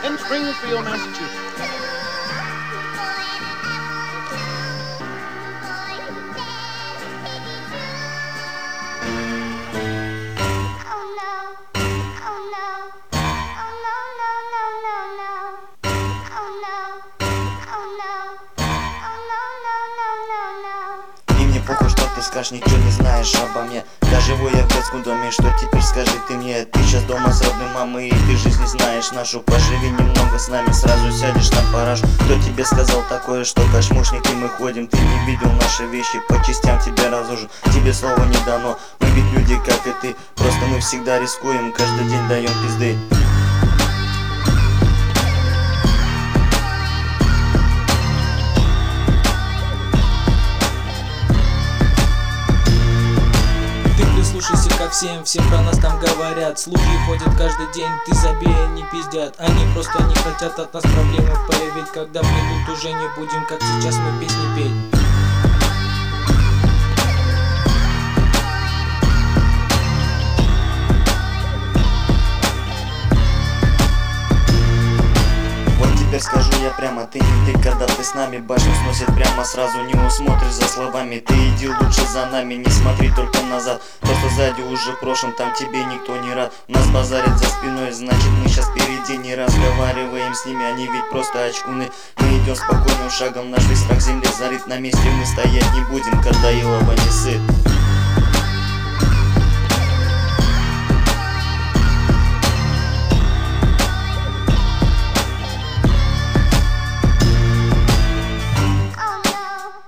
in Springfield, Massachusetts. Похуй, что ты скажешь, ничего не знаешь обо мне. Да живу я в детском доме, что теперь скажи ты мне? Ты сейчас дома с родной мамой, и ты жизнь не знаешь нашу. Поживи немного с нами, сразу сядешь на парашу. Кто тебе сказал такое, что кошмушники мы ходим? Ты не видел наши вещи, по частям тебя разложу. Тебе слова не дано, мы ведь люди, как и ты. Просто мы всегда рискуем, каждый день даем пизды. Слушайся ко всем, все про нас там говорят. Слухи ходят каждый день, ты забей, они пиздят. Они просто не хотят от нас проблемы появить. Когда придут, уже не будем, как сейчас мы песни петь. Теперь скажу я прямо, ты не ты, когда ты с нами. Башню сносит прямо сразу, не усмотришь за словами. Ты иди лучше за нами, не смотри только назад. То, что сзади уже в прошлом, там тебе никто не рад. Нас базарят за спиной, значит мы сейчас впереди. Не разговариваем с ними, они ведь просто очкуны. Мы идем спокойным шагом, наш весь страх земли зарыт. На месте мы стоять не будем, когда Илова не сыт.